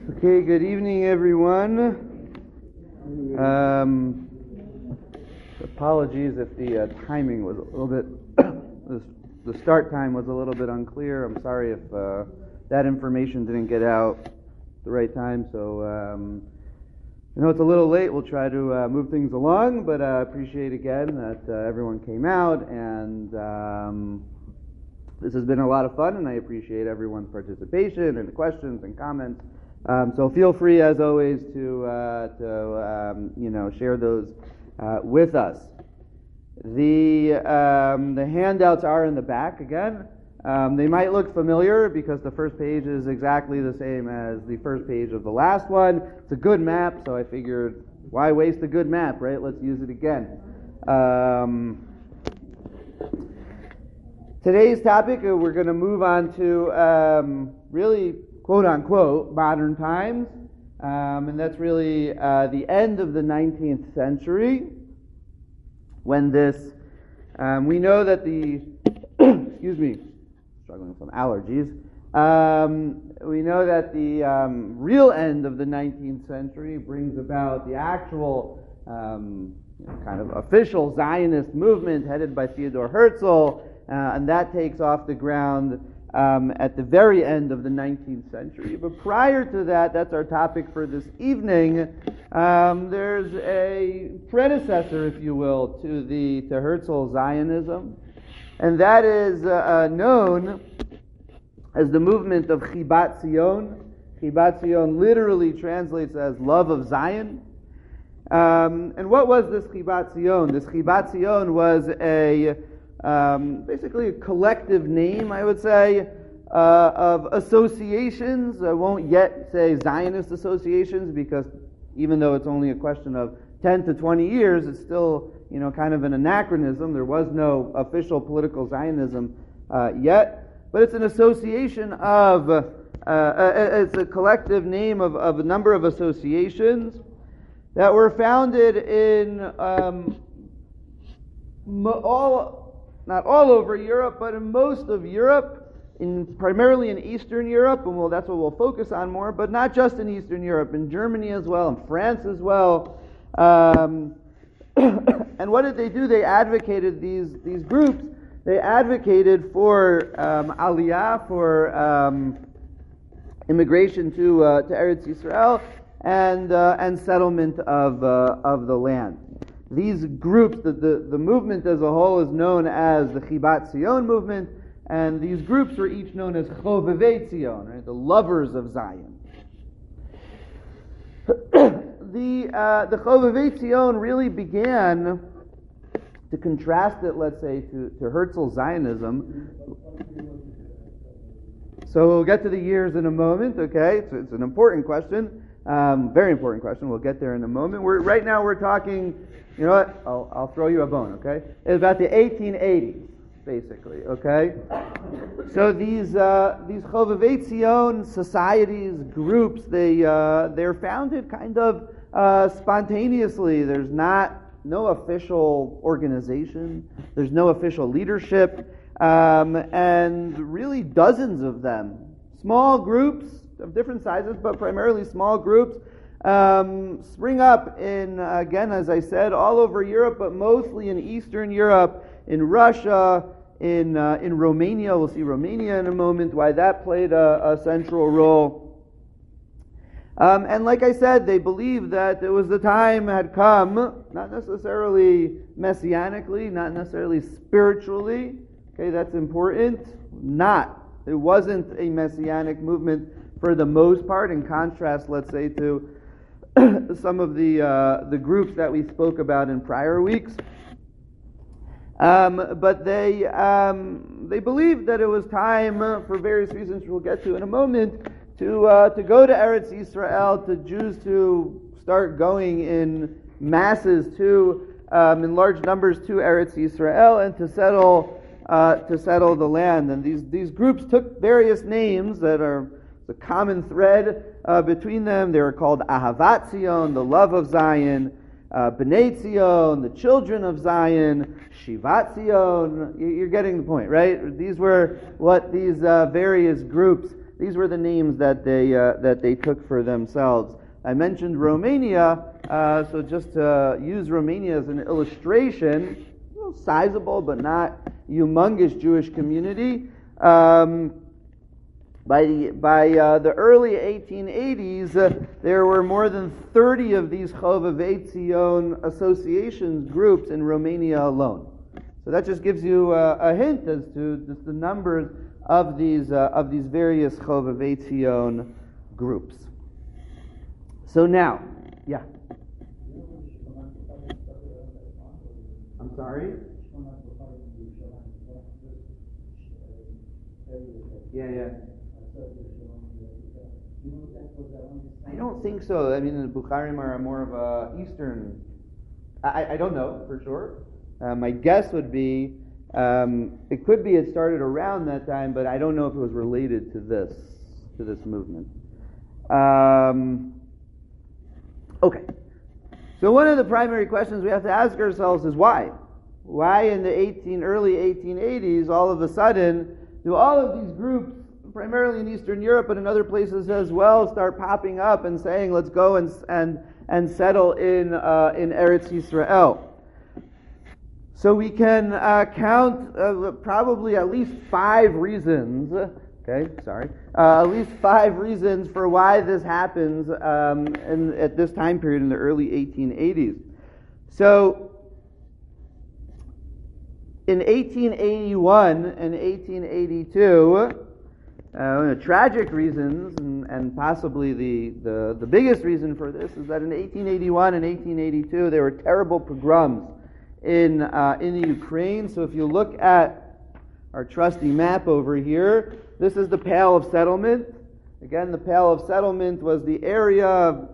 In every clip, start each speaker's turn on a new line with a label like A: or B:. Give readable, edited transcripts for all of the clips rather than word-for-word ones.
A: Okay, good evening, everyone. Apologies if the timing was a little bit, the start time was a little bit unclear. I'm sorry if that information didn't get out at the right time. So, I know it's a little late. We'll try to move things along, but I appreciate again that everyone came out, and this has been a lot of fun, and I appreciate everyone's participation and the questions and comments. So feel free, as always, to share those with us. The handouts are in the back again. They might look familiar because the first page is exactly the same as the first page of the last one. It's a good map, so I figured, why waste a good map, right? Let's use it again. Today's topic, we're going to move on to really, quote-unquote, modern times, and that's really the end of the 19th century, when this, we know that the, excuse me, struggling with some allergies, we know that the real end of the 19th century brings about the actual kind of official Zionist movement headed by Theodor Herzl, and that takes off the ground at the very end of the 19th century. But prior to that, that's our topic for this evening, there's a predecessor, if you will, to Herzl Zionism, and that is known as the movement of Chibat Zion. Chibat Zion literally translates as love of Zion. And what was this Chibat Zion? This Chibat Zion was basically a collective name, I would say, of associations. I won't yet say Zionist associations, because even though it's only a question of 10 to 20 years, it's still, kind of an anachronism. There was no official political Zionism yet, but it's an association of, it's a collective name of a number of associations that were founded in not all over Europe, but in most of Europe, primarily in Eastern Europe, and that's what we'll focus on more, but not just in Eastern Europe, in Germany as well, in France as well. And what did they do? They advocated these groups. They advocated for Aliyah, for immigration to Eretz Yisrael, and settlement of the land. These groups, the movement as a whole is known as the Chibat Zion movement, and these groups are each known as Chovevei Zion, right? The lovers of Zion. The Chovevei Zion really began, to contrast it, let's say, to Herzl Zionism. So we'll get to the years in a moment, okay? It's an important question, very important question. We'll get there in a moment. Right now we're talking, you know what? I'll throw you a bone, okay? It's about the 1880s, basically, okay? So these Chovevei Zion societies, groups, they're founded kind of spontaneously. There's no official organization. There's no official leadership, and really dozens of them, small groups of different sizes, but primarily small groups, spring up in, again, as I said, all over Europe, but mostly in Eastern Europe, in Russia, in Romania. We'll see Romania in a moment, why that played a central role. And like I said, they believed that the time had come, not necessarily messianically, not necessarily spiritually. Okay, that's important. It wasn't a messianic movement for the most part, in contrast, let's say, to some of the groups that we spoke about in prior weeks. But they believed that it was time, for various reasons we'll get to in a moment, to go to Eretz Yisrael, to Jews to start going in masses in large numbers to Eretz Yisrael, and to settle the land. And these groups took various names that are the common thread between them. They were called Ahavat Zion, the love of Zion, Bnei Zion, the children of Zion, Shivat Zion. You're getting the point, right? These were what these various groups these were the names that they took for themselves. I mentioned Romania, so just to use Romania as an illustration, sizable but not humongous Jewish community. By the early 1880s, there were more than 30 of these Chovevei Tzion associations, groups in Romania alone. So that just gives you a hint as to just the numbers of these various Chovevei Tzion groups. So now, yeah. I'm sorry? Yeah. I don't think so. I mean, the Bukharim are more of a Eastern. I don't know for sure. My guess would be it could be it started around that time, but I don't know if it was related to this movement. Okay. So one of the primary questions we have to ask ourselves is why? Why in the early 1880s, all of a sudden, do all of these groups, primarily in Eastern Europe but in other places as well, start popping up and saying, let's go and settle in Eretz Yisrael? So we can count probably at least 5 reasons. At least 5 reasons for why this happens at this time period in the early 1880s. So, in 1881 and 1882, tragic reasons, and possibly the biggest reason for this is that in 1881 and 1882 there were terrible pogroms in the Ukraine. So if you look at our trusty map over here, this is the Pale of Settlement. Again, the Pale of Settlement was the area of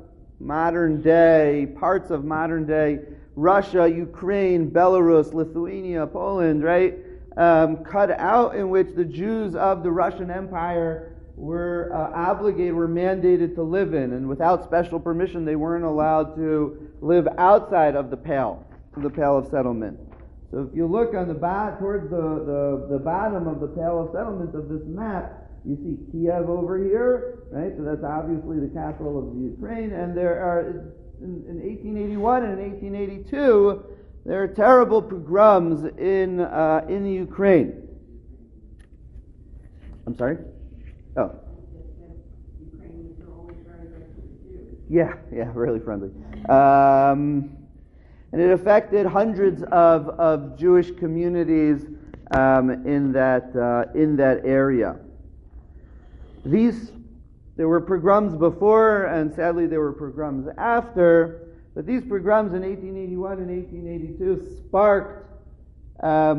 A: parts of modern day Russia, Ukraine, Belarus, Lithuania, Poland, right? Cut out, in which the Jews of the Russian Empire were mandated to live in, and without special permission they weren't allowed to live outside of the Pale of Settlement. So if you look on towards the bottom of the Pale of Settlement of this map, you see Kiev over here, right? So that's obviously the capital of the Ukraine, and there are in 1881 and in 1882 there are terrible pogroms in the Ukraine. I'm sorry? Oh. Ukrainians are always very good to the Jews. Yeah, really friendly. And it affected hundreds of Jewish communities in that area. There were pogroms before, and sadly there were pogroms after. But these pogroms in 1881 and 1882 sparked a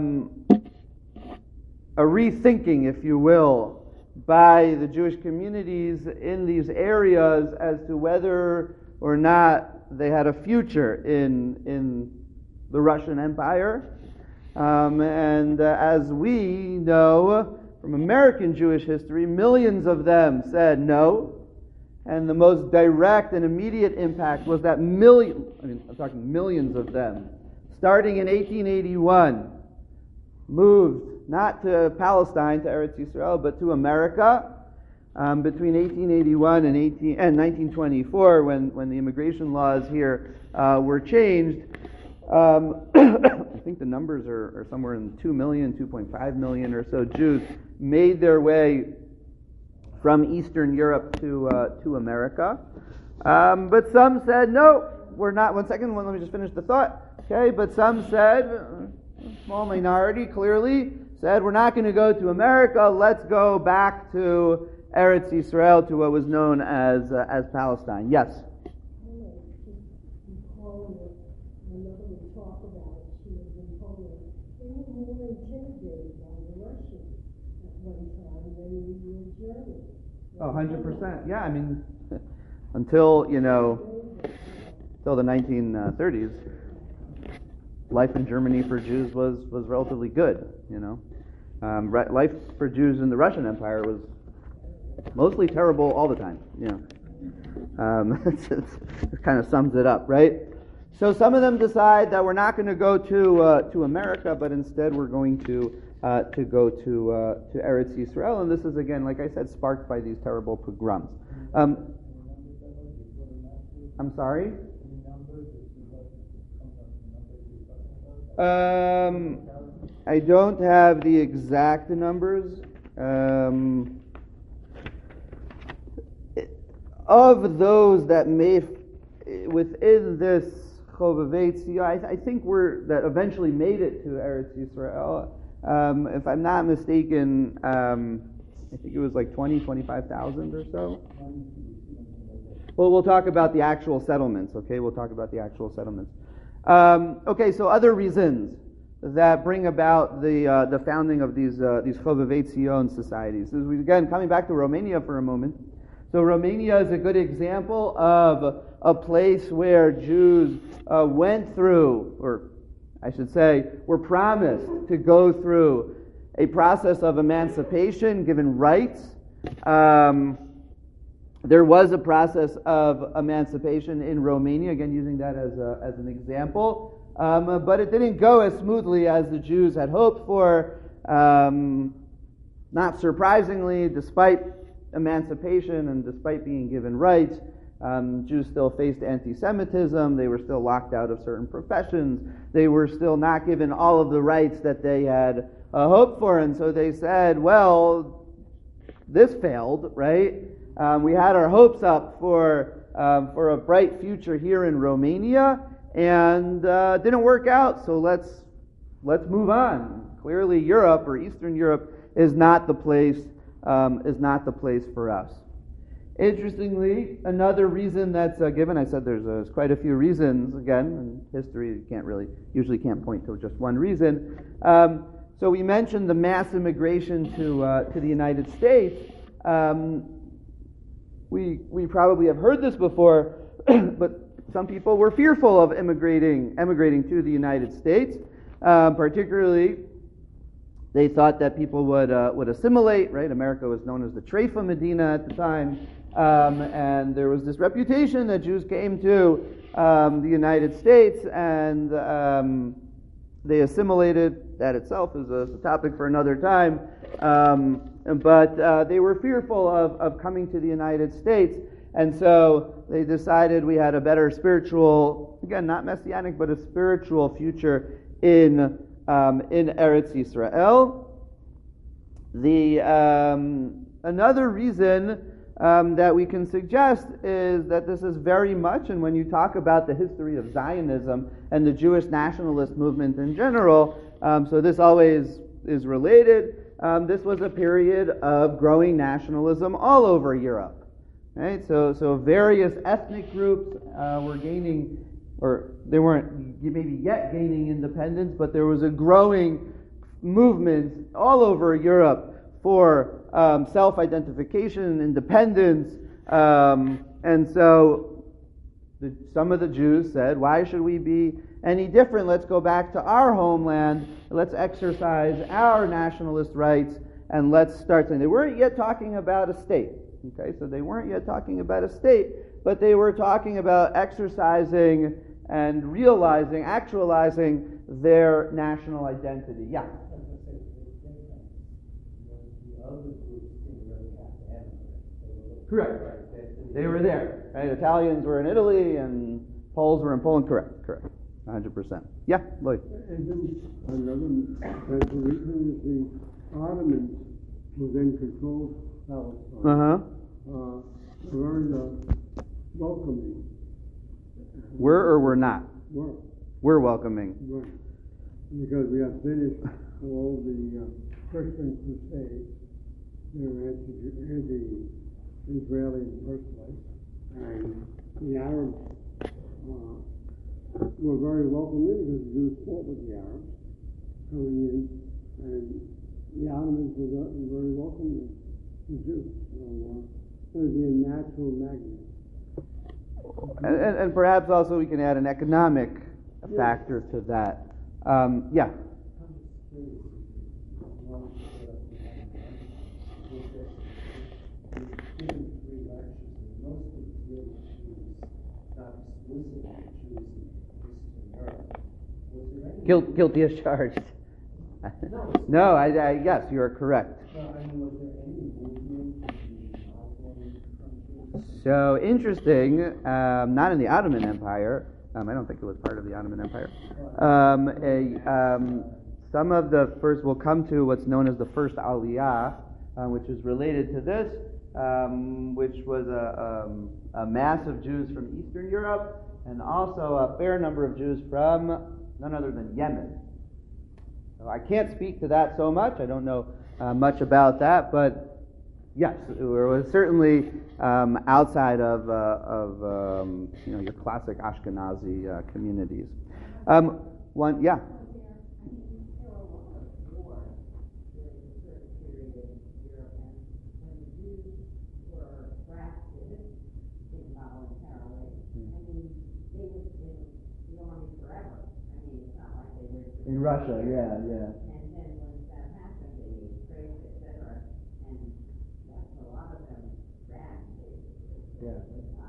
A: rethinking, if you will, by the Jewish communities in these areas as to whether or not they had a future in the Russian Empire. And as we know from American Jewish history, millions of them said no. And the most direct and immediate impact was that I'm talking millions of them, starting in 1881, moved not to Palestine, to Eretz Yisrael, but to America, between 1881 and 1924, when the immigration laws here were changed. I think the numbers are somewhere in 2 million, 2.5 million or so Jews made their way from Eastern Europe to America. But some said, no, we're not. Let me just finish the thought. Okay, but some said, a small minority clearly, said, we're not going to go to America, let's go back to Eretz Yisrael, to what was known as Palestine. Yes? Oh, 100%. Yeah, I mean, until the 1930s, life in Germany for Jews was relatively good, life for Jews in the Russian Empire was mostly terrible all the time, it kind of sums it up, right? So some of them decide that we're not going to go to America, but instead we're going to to go to Eretz Yisrael, and this is again, like I said, sparked by these terrible pogroms. I'm sorry. I don't have the exact numbers. Of those that may, within this Chovevei Tzion, I think that eventually made it to Eretz Yisrael. If I'm not mistaken, I think it was like 25,000 or so. Well, we'll talk about the actual settlements, okay? We'll talk about the actual settlements. Okay, so other reasons that bring about the founding of these Chovevei Tzion societies. This is, again, coming back to Romania for a moment. So Romania is a good example of a place where Jews went through, or I should say, were promised to go through a process of emancipation, given rights. There was a process of emancipation in Romania, again using that as an example, but it didn't go as smoothly as the Jews had hoped for. Not surprisingly, despite emancipation and despite being given rights, Jews still faced anti-Semitism. They were still locked out of certain professions. They were still not given all of the rights that they had hoped for, and so they said, well, this failed, right? We had our hopes up for a bright future here in Romania, and didn't work out. So let's move on. Clearly, Europe or Eastern Europe is not the place for us. Interestingly, another reason that's given, I said there's quite a few reasons. Again, in history, you usually can't point to just one reason. So we mentioned the mass immigration to the United States. We probably have heard this before, but some people were fearful of emigrating to the United States. Particularly, they thought that people would assimilate. Right, America was known as the Treifa Medina at the time, and there was this reputation that Jews came to the United States and they assimilated. That itself is a topic for another time. But they were fearful of coming to the United States, and so they decided we had a better spiritual, again, not messianic, but a spiritual future in Eretz Yisrael. Another reason that we can suggest is that this is very much, and when you talk about the history of Zionism and the Jewish nationalist movement in general, so this always is related. This was a period of growing nationalism all over Europe. Right? So various ethnic groups were gaining, or they weren't maybe yet gaining independence, but there was a growing movement all over Europe for self-identification, independence, and so some of the Jews said, why should we be any different? Let's go back to our homeland, let's exercise our nationalist rights, and let's start something. They weren't yet talking about a state, okay? So they weren't yet talking about a state, but they were talking about exercising and realizing, actualizing their national identity. Yeah? Correct. They were there. Right? Italians were in Italy and Poles were in Poland. Correct. 100%. Yeah, Lloyd.
B: And then another reason is the Ottomans who then controlled Palestine. Were welcoming.
A: Were or were not?
B: Were.
A: We're welcoming.
B: Right. Because we have finished all the Christian crusades. They were anti-Israeli in the first place. And the Arabs were very welcome in because the Jews fought with the Arabs coming in. And the Ottomans were very welcome to the Jews. So it would be a natural magnet.
A: And perhaps also we can add an economic factor to that. Yeah. Guilty as charged. No, yes, you are correct. So interesting, not in the Ottoman Empire. I don't think it was part of the Ottoman Empire. Some of the first, we'll come to what's known as the first Aliyah, which is related to this, which was a mass of Jews from Eastern Europe, and also a fair number of Jews from none other than Yemen. So I can't speak to that so much. I don't know much about that, but yes, it was certainly outside of your classic Ashkenazi communities. One, yeah. In Russia, yeah.
C: And then when that happened, they traced, etc., and a lot of them ran, basically.
A: Yeah.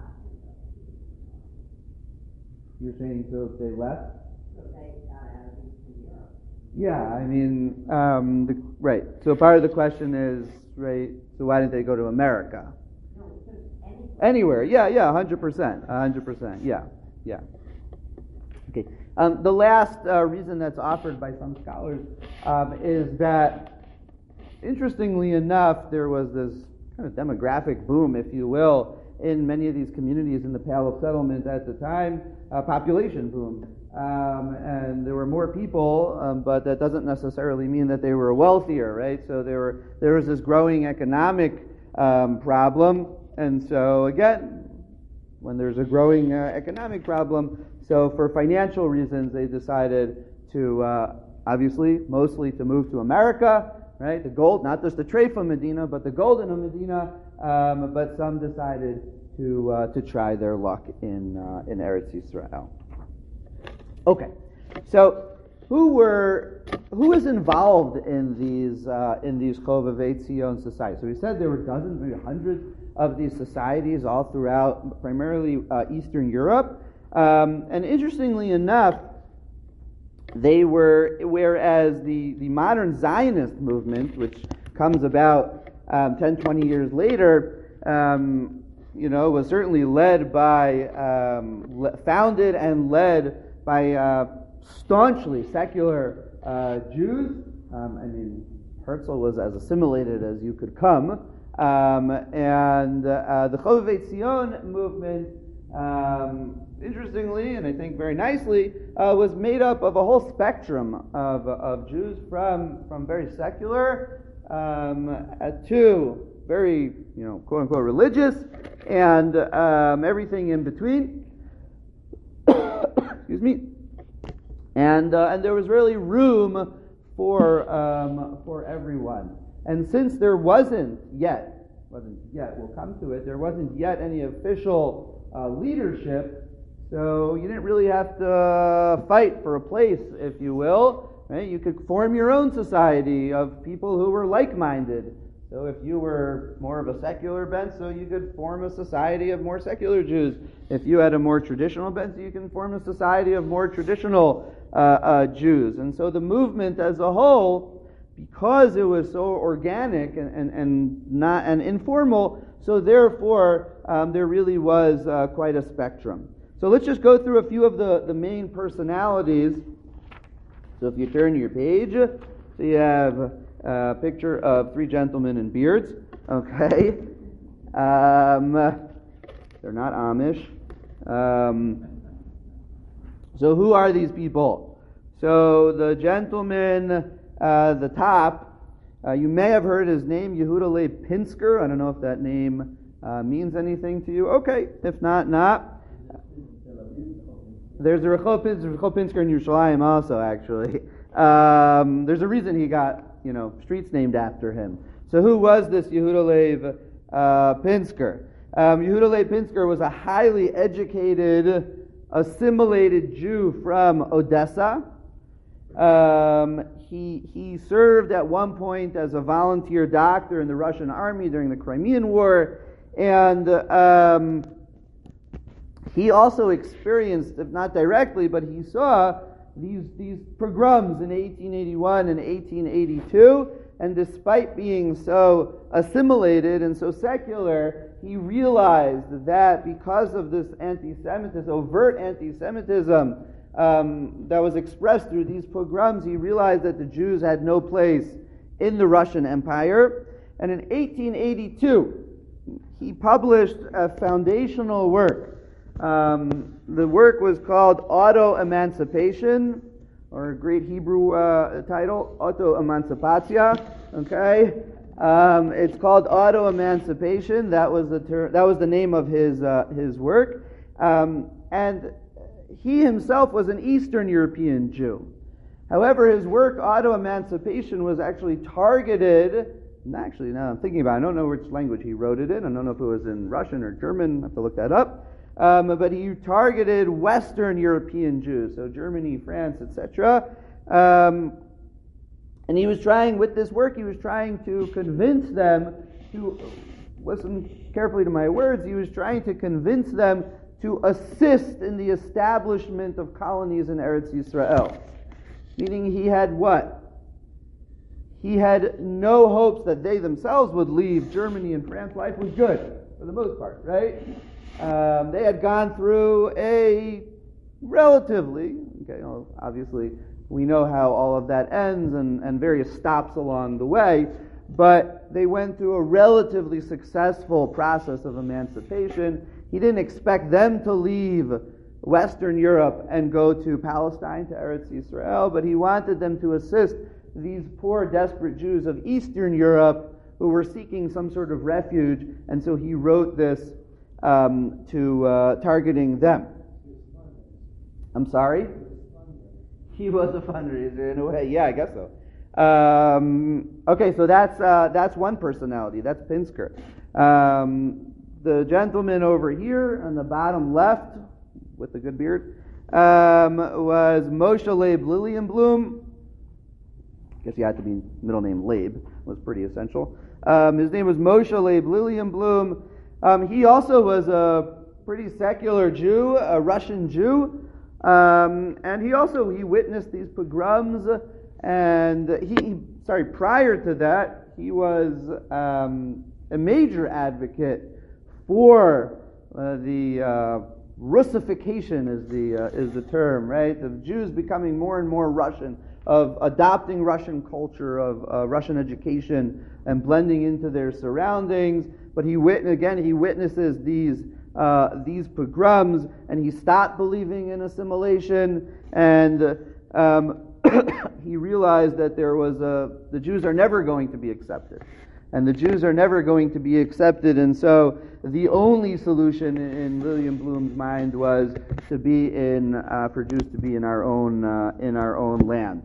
A: You're saying so they left?
C: So they got out of Eastern Europe.
A: Yeah, I mean, right. So part of the question is, right, so why didn't they go to America?
C: No, just
A: anywhere. Yeah, 100%. Yeah. Okay. The last reason that's offered by some scholars is that, interestingly enough, there was this kind of demographic boom, if you will, in many of these communities in the Pale of Settlement at the time, population boom. And there were more people, but that doesn't necessarily mean that they were wealthier, right? So there was this growing economic problem, and so again, when there's a growing economic problem, so for financial reasons, they decided to, obviously, mostly to move to America, right? The gold, not just the Treifa Medina, but the gold in Medina. But some decided to try their luck in Eretz Yisrael. Okay, so who was involved in these Chovevei Tzion societies? So we said there were dozens, maybe hundreds of these societies all throughout, primarily Eastern Europe. And interestingly enough, they were, whereas the modern Zionist movement, which comes about 10, 20 years later, was certainly led by, founded and led by staunchly secular Jews. Herzl was as assimilated as you could come. And the Chovevei Tzion movement, interestingly, and I think very nicely, was made up of a whole spectrum of Jews from very secular to very, quote unquote religious, and everything in between. Excuse me. And there was really room for everyone. And since there wasn't yet, we'll come to it, there wasn't yet any official leadership, so you didn't really have to fight for a place, if you will. Right? You could form your own society of people who were like-minded. So if you were more of a secular bent, so you could form a society of more secular Jews. If you had a more traditional bent, so you can form a society of more traditional Jews. And so the movement as a whole, because it was so organic and informal, so therefore there really was quite a spectrum. So let's just go through a few of the main personalities. So if you turn your page, so you have a picture of three gentlemen in beards. Okay, they're not Amish. So who are these people? So the gentleman, the top, you may have heard his name, Yehuda Leib Pinsker. I don't know if that name means anything to you. Okay, if not. There's a Rechov Pinsker in Yerushalayim also, actually. There's a reason he got, streets named after him. So who was this Yehuda Leib Pinsker? Yehuda Leib Pinsker was a highly educated, assimilated Jew from Odessa. He served at one point as a volunteer doctor in the Russian army during the Crimean War, and he also experienced, if not directly, but he saw these pogroms in 1881 and 1882, and despite being so assimilated and so secular, he realized that because of this anti-Semitism, overt anti-Semitism that was expressed through these pogroms, he realized that the Jews had no place in the Russian Empire. And in 1882, he published a foundational work. The work was called Auto-Emancipation, or a great Hebrew title, Auto-Emancipatia. Okay, it's called Auto-Emancipation. That was the name of his work, and he himself was an Eastern European Jew. However, his work Auto-Emancipation was actually targeted. Actually, now I'm thinking about it, I don't know which language he wrote it in. I don't know if it was in Russian or German. I have to look that up. But he targeted Western European Jews, so Germany, France, etc. And he was trying, with this work, he was trying to convince them to, listen carefully to my words, he was trying to convince them to assist in the establishment of colonies in Eretz Yisrael. Meaning he had what? He had no hopes that they themselves would leave Germany and France. Life was good, for the most part, right? They had gone through a relatively, obviously we know how all of that ends and various stops along the way, but they went through a relatively successful process of emancipation. He didn't expect them to leave Western Europe and go to Palestine, to Eretz Yisrael, but he wanted them to assist these poor, desperate Jews of Eastern Europe who were seeking some sort of refuge, and so he wrote this targeting them. I'm sorry? He was a fundraiser in a way. Yeah, I guess so. Okay, so that's one personality. That's Pinsker. The gentleman over here on the bottom left with the good beard was Moshe Leib Lilienblum. I guess he had to be middle name Leib, was pretty essential. His name was Moshe Leib Lilienblum. He also was a pretty secular Jew, a Russian Jew, and he witnessed these pogroms. And prior to that, he was a major advocate for the Russification is the term, right? Of Jews becoming more and more Russian, of adopting Russian culture, of Russian education, and blending into their surroundings. But he witnesses these pogroms, and he stopped believing in assimilation, and he realized that the Jews are never going to be accepted. And the Jews are never going to be accepted, and so the only solution in Lilienblum's mind was for Jews to be in our own land.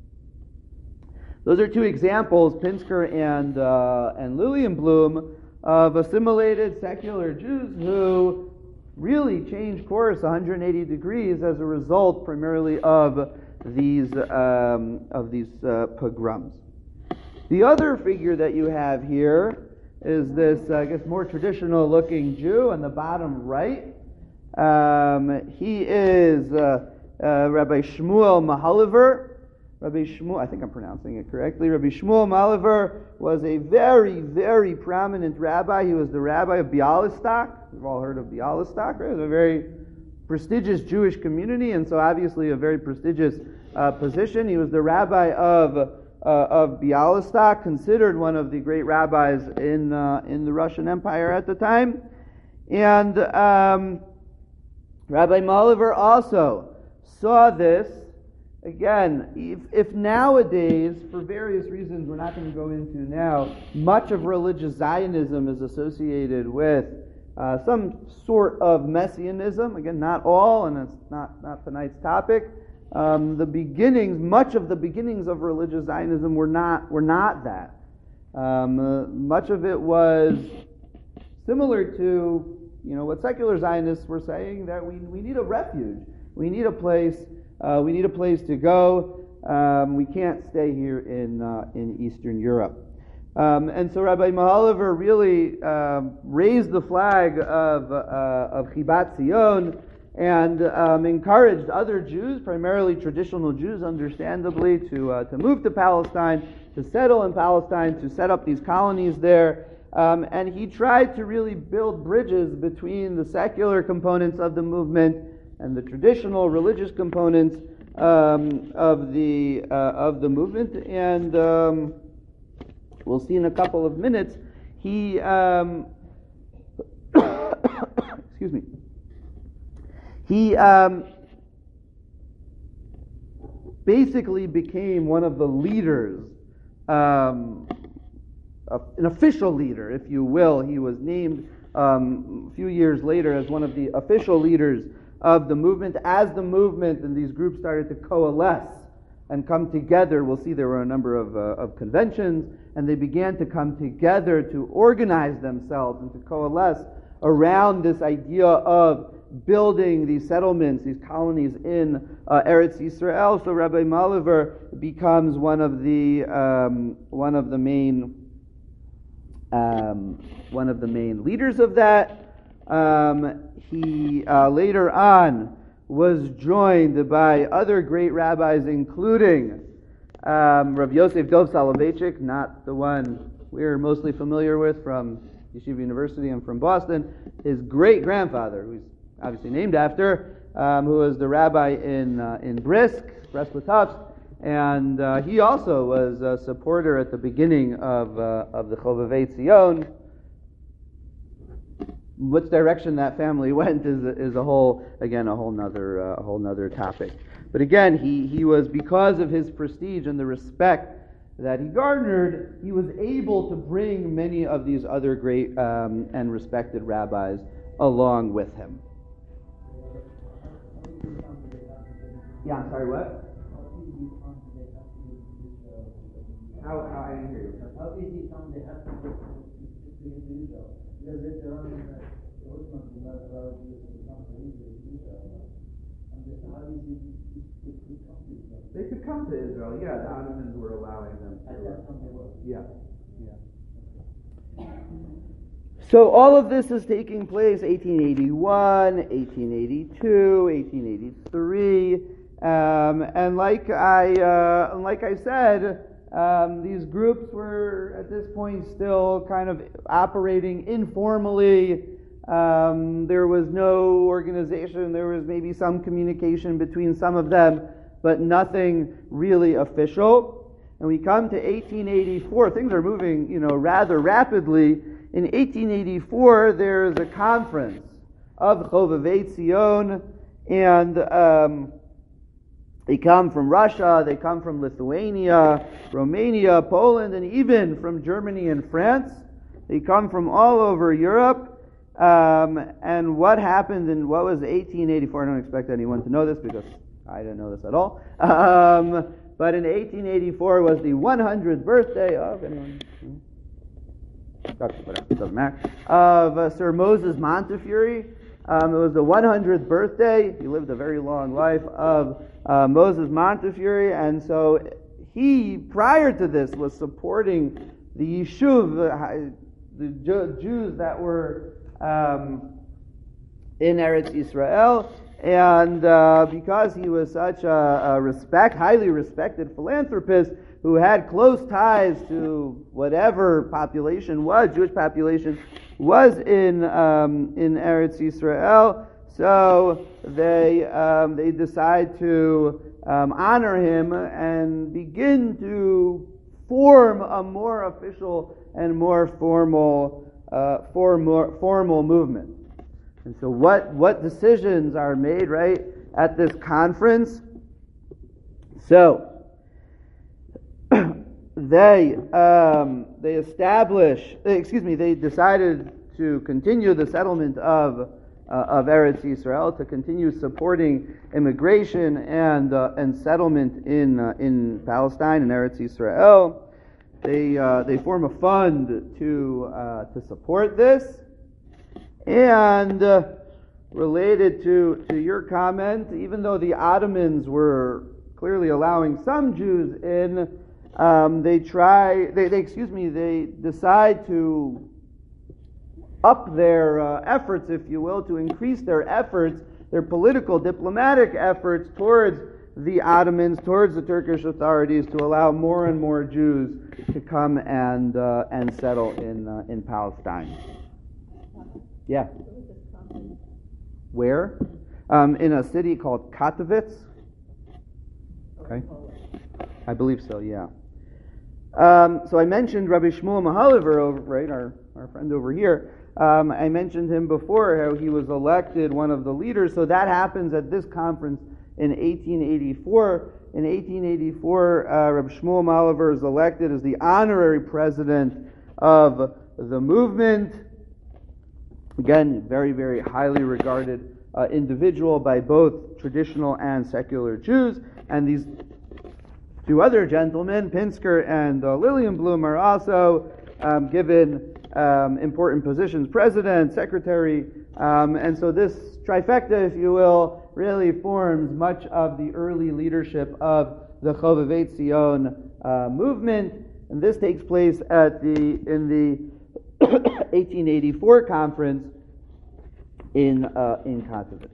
A: Those are two examples, Pinsker and Lilienblum, of assimilated secular Jews who really changed course 180 degrees as a result, primarily of these pogroms. The other figure that you have here is this, more traditional-looking Jew on the bottom right. He is Rabbi Shmuel Mahaliver. Rabbi Shmuel, I think I'm pronouncing it correctly. Rabbi Shmuel Mahaliver was a very, very prominent rabbi. He was the rabbi of Bialystok. We've all heard of Bialystok, right? It was a very prestigious Jewish community, and so obviously a very prestigious position. He was the rabbi of Bialystok, considered one of the great rabbis in the Russian Empire at the time. And Rabbi Mahaliver also saw this. Again, if nowadays, for various reasons we're not going to go into now, much of religious Zionism is associated with some sort of messianism. Again, not all, and it's not tonight's topic. Much of the beginnings of religious Zionism were not that. Much of it was similar to what secular Zionists were saying, that we need a refuge, we need a place to go. We can't stay here in Eastern Europe. And so Rabbi Mahaliver really raised the flag of Chibat Zion, and encouraged other Jews, primarily traditional Jews, understandably, to move to Palestine, to settle in Palestine, to set up these colonies there. And he tried to really build bridges between the secular components of the movement and the traditional religious components of the movement. And we'll see in a couple of minutes. He excuse me. He basically became one of the leaders, an official leader, if you will. He was named a few years later as one of the official leaders of the movement. As the movement and these groups started to coalesce and come together, we'll see there were a number of conventions, and they began to come together to organize themselves and to coalesce around this idea of building these settlements, these colonies in Eretz Yisrael. So Rabbi Maliver becomes one of the main leaders of that. He later on was joined by other great rabbis, including Rav Yosef Dov Soloveitchik, not the one we're mostly familiar with from Yeshiva University and from Boston, his great-grandfather, who's obviously named after, who was the rabbi in Brisk, Breslov, and he also was a supporter at the beginning of the Chovevei Tzion. Which direction that family went is a whole nother topic. But again, he was, because of his prestige and the respect that he garnered, he was able to bring many of these other great and respected rabbis along with him. Yeah, I'm sorry, what? How I didn't hear you.
D: How easy some they have to get to Israel? Because later on, the Ottomans did not allow Jews to come to Israel. And just how easy it could come to Israel?
A: They could come to Israel, yeah. The Ottomans were allowing them to.
D: At that time they were.
A: Yeah. So all of this is taking place 1881, 1882, 1883, and like I said, these groups were at this point still kind of operating informally. There was no organization. There was maybe some communication between some of them, but nothing really official. And we come to 1884. Things are moving, rather rapidly. In 1884, there is a conference of Chovevei Tzion, and they come from Russia, they come from Lithuania, Romania, Poland, and even from Germany and France. They come from all over Europe. And what happened in what was 1884? I don't expect anyone to know this because I didn't know this at all. But in 1884 was the 100th birthday of anyone. Doesn't matter. Of Sir Moses Montefiore. It was the 100th birthday. He lived a very long life of Moses Montefiore, and so he, prior to this, was supporting the Yishuv, the Jews that were in Eretz Yisrael, and because he was such a highly respected philanthropist who had close ties to whatever Jewish population was in Eretz Yisrael, so they decide to honor him and begin to form a more official and more formal movement. And so what decisions are made right at this conference? So they decided to continue the settlement of Eretz Yisrael, to continue supporting immigration and settlement in Palestine and Eretz Yisrael. They form a fund to support this. And related to your comment, even though the Ottomans were clearly allowing some Jews in, they decide to up their efforts, if you will, to increase their efforts their political, diplomatic efforts towards the Ottomans, towards the Turkish authorities, to allow more and more Jews to come and settle in Palestine. Yeah. Where? In a city called Katowice. Okay. I believe so, yeah. So I mentioned Rabbi Shmuel Mahaliver, right, our friend over here. I mentioned him before, how he was elected one of the leaders. So that happens at this conference in 1884. In 1884, Rabbi Shmuel Mahaliver is elected as the honorary president of the movement. Again, very, very highly regarded individual by both traditional and secular Jews. And these two other gentlemen, Pinsker and Lilienblum, are also given important positions, president, secretary, and so this trifecta, if you will, really forms much of the early leadership of the Chovevei Tzion movement, and this takes place in the 1884 conference in Katowice.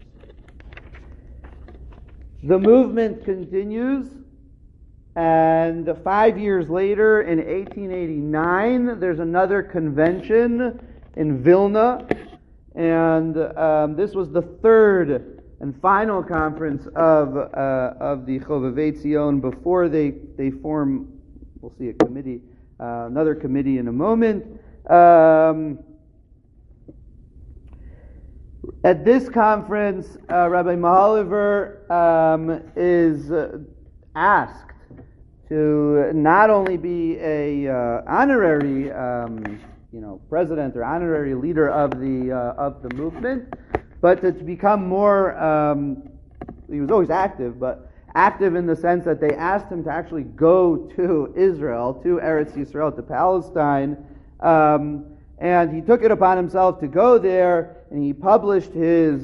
A: The movement continues. And 5 years later, in 1889, there's another convention in Vilna, and this was the third and final conference of the Chovevei Tzion before they form. We'll see a committee, another committee in a moment. At this conference, Rabbi Mahaliver is asked to not only be a honorary, president or honorary leader of the movement, but to become more. He was always active, but active in the sense that they asked him to actually go to Israel, to Eretz Yisrael, to Palestine, and he took it upon himself to go there, and he published his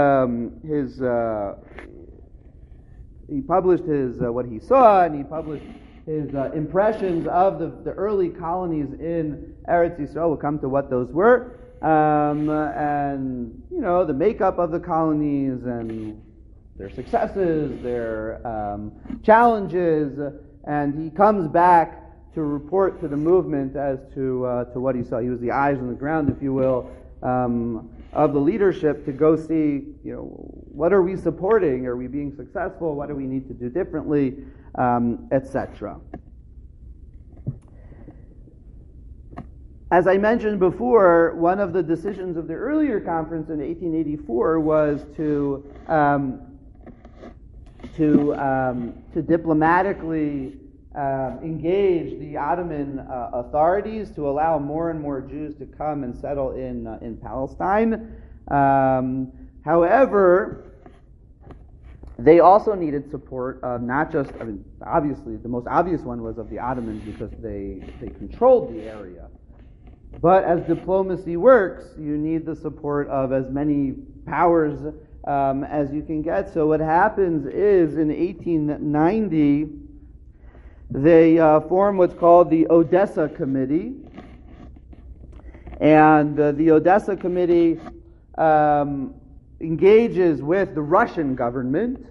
A: what he saw, and he published his impressions of the early colonies in Eretz Yisrael. We'll come to what those were, and the makeup of the colonies and their successes, their challenges, and he comes back to report to the movement as to what he saw. He was the eyes on the ground, if you will, of the leadership, to go see, what are we supporting? Are we being successful? What do we need to do differently, etc. As I mentioned before, one of the decisions of the earlier conference in 1884 was to diplomatically engage the Ottoman authorities to allow more and more Jews to come and settle in Palestine. However, they also needed support of not just, obviously the most obvious one was of the Ottomans because they controlled the area. But as diplomacy works, you need the support of as many powers as you can get. So what happens is in 1890, they form what's called the Odessa Committee. And the Odessa Committee engages with the Russian government,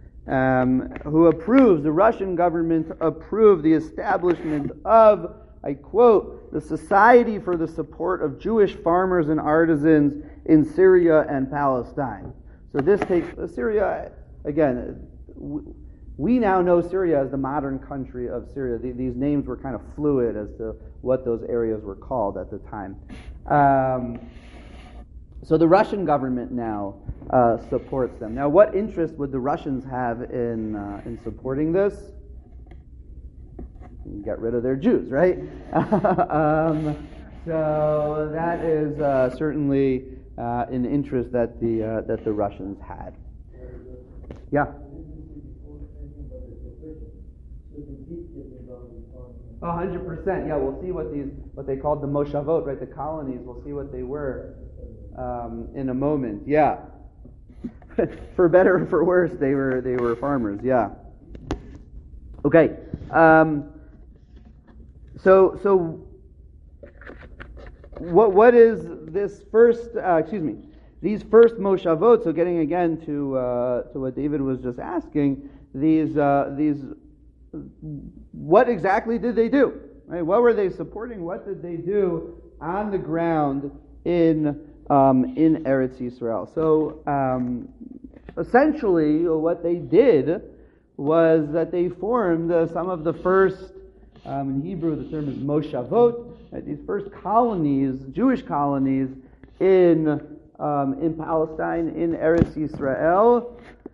A: the Russian government approved the establishment of, I quote, the Society for the Support of Jewish Farmers and Artisans in Syria and Palestine. So this takes Syria, again, we now know Syria as the modern country of Syria. These names were kind of fluid as to what those areas were called at the time. So the Russian government now supports them. Now, what interest would the Russians have in supporting this? Get rid of their Jews, right? So that is certainly an interest that the Russians had. Yeah. 100%. Yeah, we'll see what they called the moshavot, right? The colonies. We'll see what they were in a moment. Yeah. For better or for worse, they were farmers. Yeah. Okay. So what is this first? these first Moshavot, so getting again to what David was just asking, these what exactly did they do? Right? What were they supporting? What did they do on the ground in Eretz Yisrael? So essentially, what they did was that they formed some of the first, in Hebrew the term is Moshavot, these first colonies, Jewish colonies in Palestine, in Eretz Yisrael.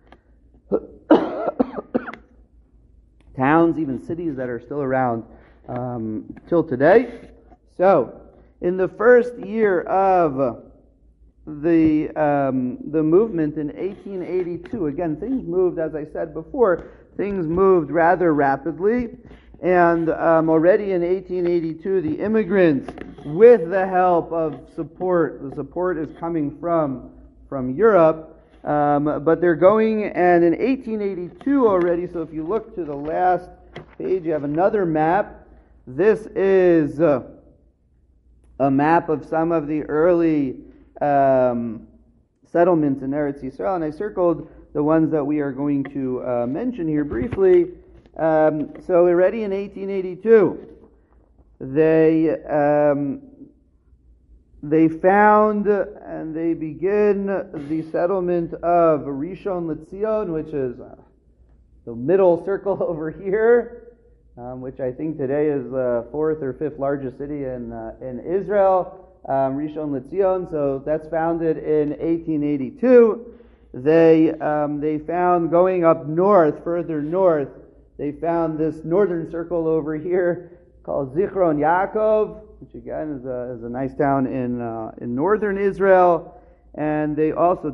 A: Towns, even cities that are still around till today. So, in the first year of the movement in 1882, again, things moved, as I said before, things moved rather rapidly, and already in 1882, the immigrants, with the help of support, the support is coming from Europe, but they're going, and in 1882 already, so if you look to the last page, you have another map. This is a map of some of the early settlements in Eretz Yisrael, and I circled the ones that we are going to mention here briefly. So already in 1882, they found and they begin the settlement of Rishon LeZion, which is the middle circle over here, which I think today is the fourth or fifth largest city in Israel, Rishon LeZion. So that's founded in 1882. They found, going up north, further north, they found this northern circle over here called Zichron Yaakov, which again is a nice town in northern Israel. And they also,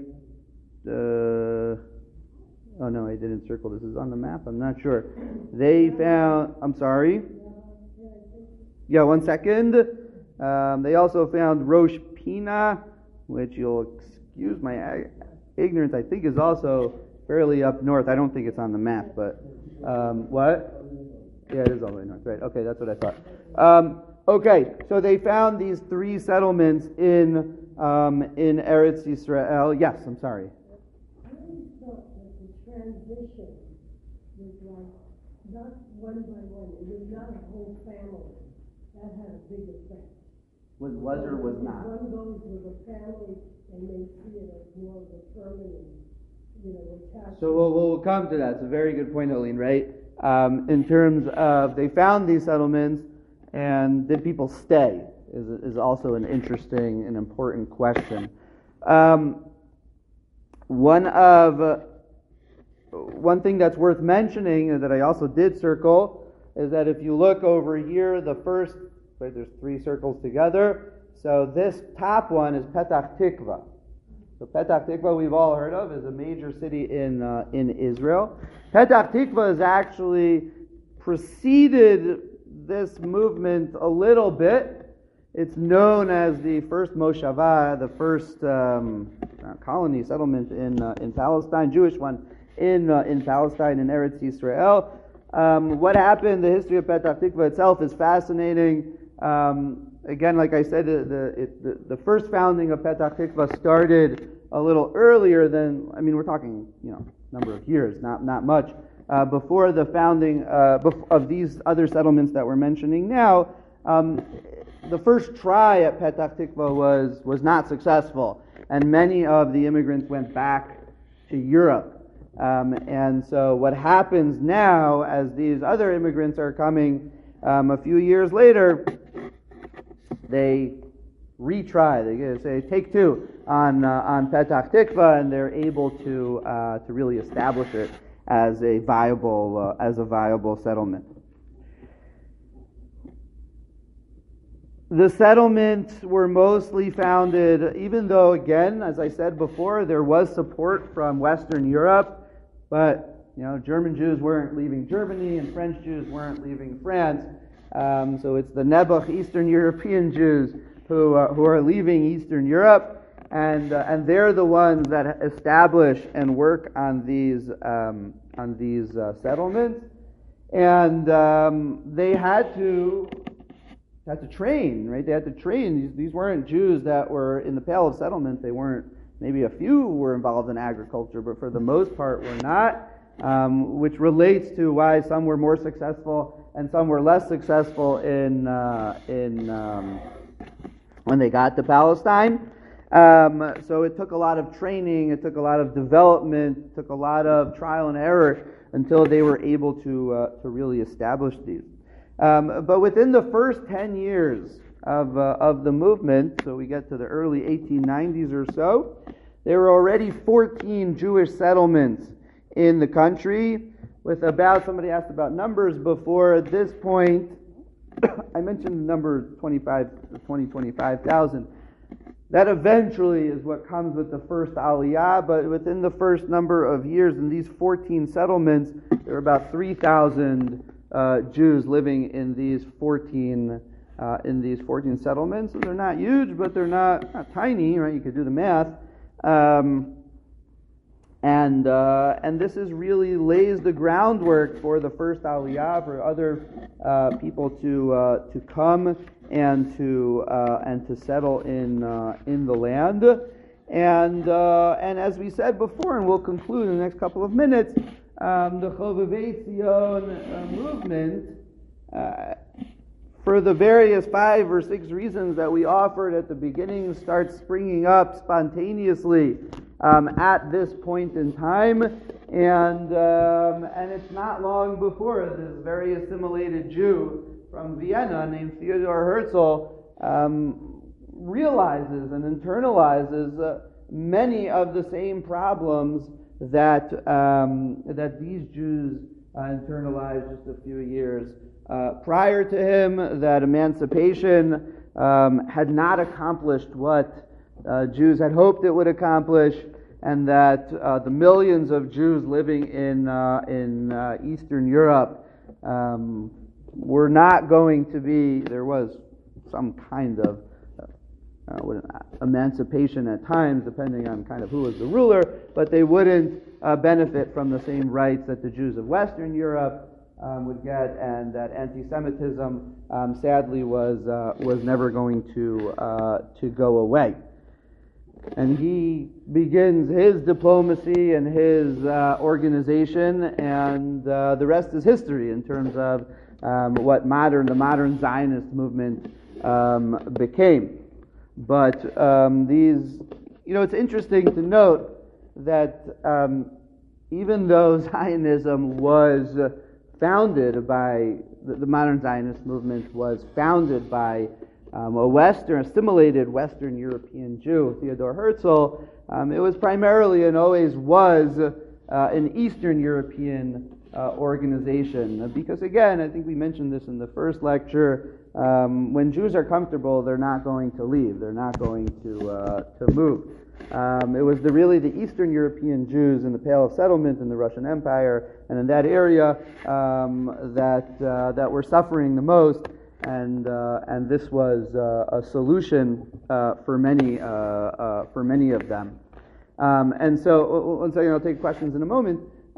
A: oh no, I didn't circle. This is on the map. I'm not sure. They found, I'm sorry. Yeah, 1 second. They also found Rosh Pina, which you'll excuse my ignorance, I think is also fairly up north. I don't think it's on the map, but what? Yeah, it is all the way north. Right. Okay, that's what I thought. Okay, so they found these three settlements in Eretz Yisrael. Yes, I'm sorry.
E: I always thought that the transition was like not one by one. It was not a whole family. That had a big effect.
A: Was or was not?
E: One goes with a family and they see it as more of a permanent, attachment.
A: So we'll come to that. It's a very good point, Helene, right? In terms of, they found these settlements, and did people stay? Is also an interesting and important question. One thing that's worth mentioning that I also did circle is that if you look over here, the first, right, there's three circles together. So this top one is Petach Tikva. So Petach Tikva, we've all heard of, is a major city in Israel. Petach Tikva has actually preceded this movement a little bit. It's known as the first Moshava, the first colony settlement in Palestine, Jewish one in Palestine, in Eretz Yisrael. What happened? The history of Petach Tikva itself is fascinating. Again, like I said, the first founding of Petach Tikva started a little earlier than, we're talking, number of years, not much, before the founding of these other settlements that we're mentioning now. The first try at Petach Tikva was not successful, and many of the immigrants went back to Europe. And so what happens now, as these other immigrants are coming a few years later, they retry. They say take two on Petach Tikva, and they're able to really establish it as a viable settlement. The settlements were mostly founded, even though, again, as I said before, there was support from Western Europe, but German Jews weren't leaving Germany, and French Jews weren't leaving France. So it's the Nebuch Eastern European Jews who are leaving Eastern Europe, and they're the ones that establish and work on these settlements, and they had to had to train, right? They had to train. These weren't Jews that were in the Pale of Settlement. They weren't, maybe a few were involved in agriculture, but for the most part were not, which relates to why some were more successful and some were less successful when they got to Palestine. So it took a lot of training, it took a lot of development, it took a lot of trial and error until they were able to really establish these. But within the first 10 years of the movement, so we get to the early 1890s or so, there were already 14 Jewish settlements in the country, with about, somebody asked about numbers before, at this point, I mentioned the number 25,000. That eventually is what comes with the first Aliyah, but within the first number of years in these 14 settlements, there were about 3,000 Jews living in these 14 settlements. So they're not huge, but they're not tiny, right? You could do the math. And this is really lays the groundwork for the first Aliyah, for other people to come and to settle in the land. And as we said before, and we'll conclude in the next couple of minutes, the Chovevei Tzion movement, for the various 5 or 6 reasons that we offered at the beginning, starts springing up spontaneously at this point in time, and it's not long before this very assimilated Jew from Vienna named Theodor Herzl realizes and internalizes many of the same problems that these Jews internalized just a few years prior to him, that emancipation had not accomplished what Jews had hoped it would accomplish, and that the millions of Jews living in Eastern Europe were not going to be, there was some kind of emancipation at times, depending on kind of who was the ruler, but they wouldn't benefit from the same rights that the Jews of Western Europe would get, and that anti-Semitism sadly was never going to go away. And he begins his diplomacy and his organization, and the rest is history in terms of what the modern Zionist movement became. But it's interesting to note that even though Zionism was founded by, the modern Zionist movement was founded by a assimilated Western European Jew, Theodor Herzl, it was primarily and always was an Eastern European organization. Because again, I think we mentioned this in the first lecture, when Jews are comfortable, they're not going to leave. They're not going to move. It was really the Eastern European Jews in the Pale of Settlement in the Russian Empire and in that area that were suffering the most, and this was a solution for many of them. And so, once again, I'll take questions in a moment.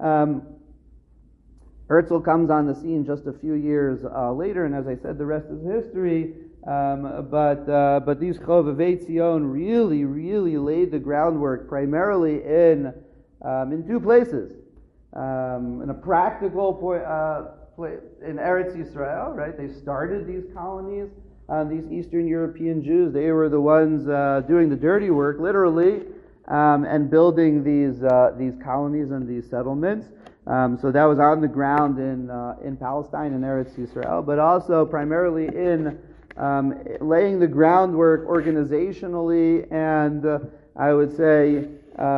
A: Herzl comes on the scene just a few years later, and as I said, the rest is history. But these Chovevei Tzion really laid the groundwork primarily in 2 places. In a practical point, in Eretz Yisrael, right? They started these colonies. These Eastern European Jews, they were the ones doing the dirty work, literally, and building these colonies and these settlements. So that was on the ground in Palestine and Eretz Yisrael, but also primarily in laying the groundwork organizationally, and I would say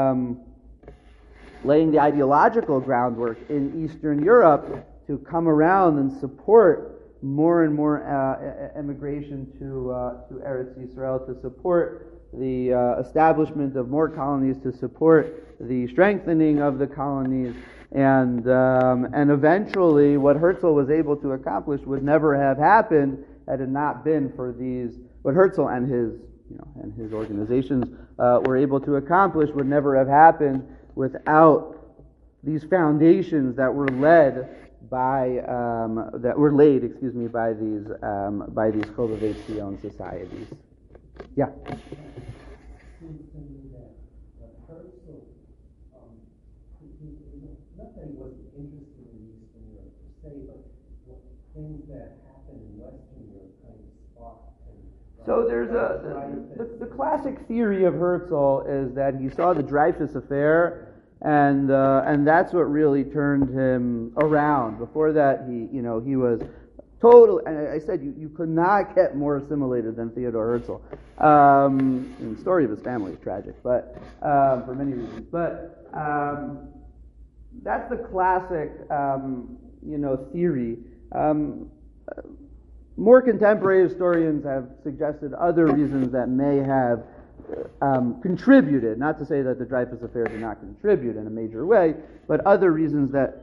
A: laying the ideological groundwork in Eastern Europe to come around and support more and more immigration to Eretz Yisrael, to support the establishment of more colonies, to support the strengthening of the colonies, and eventually what Herzl was able to accomplish would never have happened had it not been for what Herzl and his organizations were able to accomplish would never have happened without these foundations that were led by that were laid, by these Chovevei Tzion societies. Yeah.
D: Seems to me that Herzl, not that he wasn't interested in Eastern Europe per se, but things that happened in Western Europe kind of sparked.
A: So there's the classic theory of Herzl is that he saw the Dreyfus Affair, and that's what really turned him around. Before that, he was total. I said you could not get more assimilated than Theodor Herzl. And the story of his family is tragic, but for many reasons. But that's the classic, theory. More contemporary historians have suggested other reasons that may have contributed, not to say that the Dreyfus Affair did not contribute in a major way, but other reasons that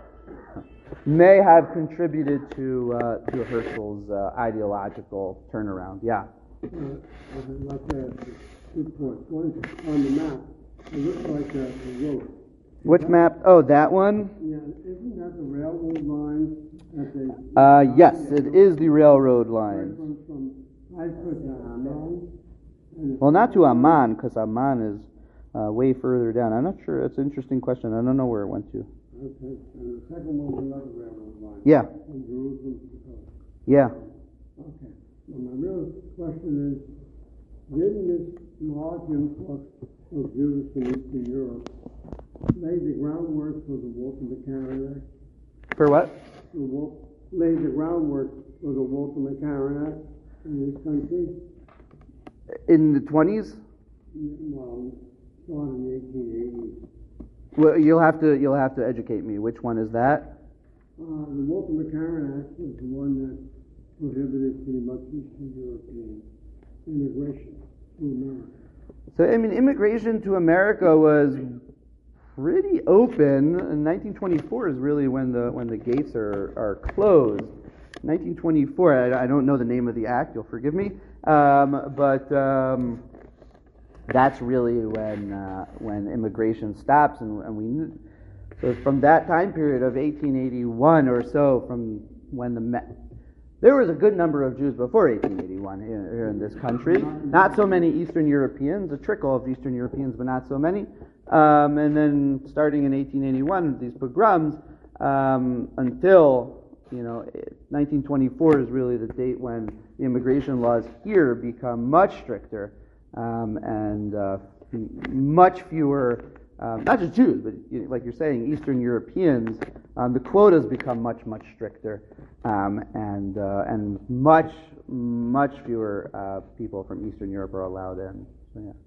A: may have contributed to Herzl's ideological turnaround. Yeah.
B: I'd like to ask you 2 points. One, on the map, it looks like a road.
A: Which map? Oh, that one?
B: Yeah, isn't that the railroad line that they...
A: Yes, it is the railroad line.
B: From Haifa to Amman?
A: Well, not to Amman, because Amman is way further down. I'm not sure. It's an interesting question. I don't know where it went to.
B: Okay, and the second one was another railroad line.
A: Yeah.
B: From Jerusalem to the coast.
A: Yeah.
B: Okay. Well, my real question is, didn't this large influx of Jews from Eastern Europe lay the groundwork for the Walter McCarran Act?
A: For what?
B: Lay the groundwork for the Walter McCarran Act in this country?
A: In the 20s?
B: Well, started in the 1880s.
A: Well, you'll have to educate me. Which one is that?
B: The Walter McCarran Act was the one that prohibited pretty much Eastern European immigration to America.
A: So, immigration to America was pretty open. In 1924 is really when the gates are closed. 1924. I don't know the name of the act. You'll forgive me. But that's really when immigration stops, and we. So from that time period of 1881 or so, from when there was a good number of Jews before 1881 here in this country. Not so many Eastern Europeans, a trickle of Eastern Europeans, but not so many. And then starting in 1881, these pogroms, until 1924 is really the date when the immigration laws here become much stricter, and much fewer. Not just Jews, but like you're saying, Eastern Europeans. The quotas become much stricter, and much fewer people from Eastern Europe are allowed in. So, yeah.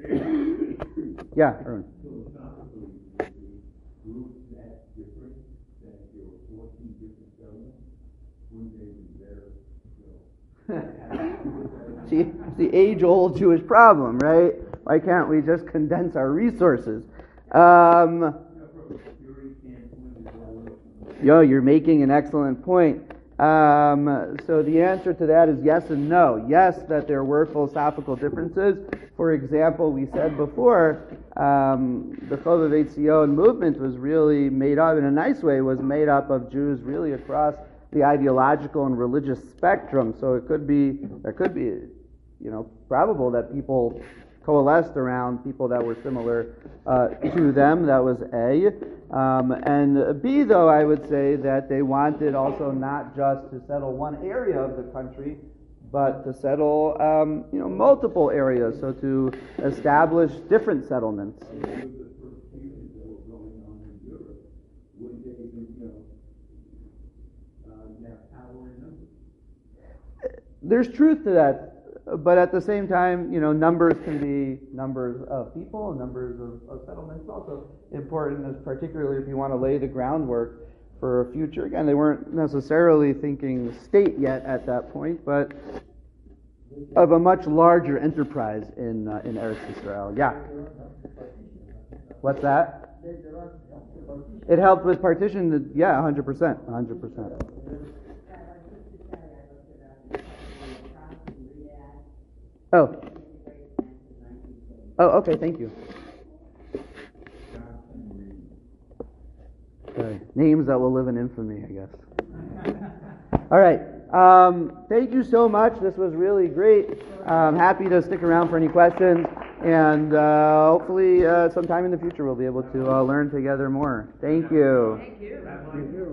A: Yeah, Erwin.
F: Philosophically, is the group that different, that there were 14 different settlements? Wouldn't they be better,
A: See, it's the age-old Jewish problem, right? Why can't we just condense our resources? You're making an excellent point. So the answer to that is yes and no. Yes, that there were philosophical differences. For example, we said before, the Chovevei Tzion movement was really made up, in a nice way, was made up of Jews really across the ideological and religious spectrum. So there could be, probable that people coalesced around people that were similar to them. That was A. And B, though, I would say that they wanted also not just to settle one area of the country, but to settle, multiple areas, so to establish different settlements. There's truth to that. But at the same time, numbers can be numbers of people, and numbers of settlements. Also important, particularly if you want to lay the groundwork for a future. Again, they weren't necessarily thinking state yet at that point, but of a much larger enterprise in Eretz Yisrael. Yeah. What's that? It helped with partition. Yeah, 100%. 100%. Oh, okay, thank you. Sorry. names that will live in infamy, I guess. All right. Thank you so much. This was really great. Happy to stick around for any questions. And hopefully sometime in the future we'll be able to learn together more. Thank you.
C: Thank you.